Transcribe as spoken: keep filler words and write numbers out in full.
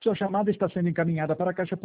Sua chamada está sendo encaminhada para a caixa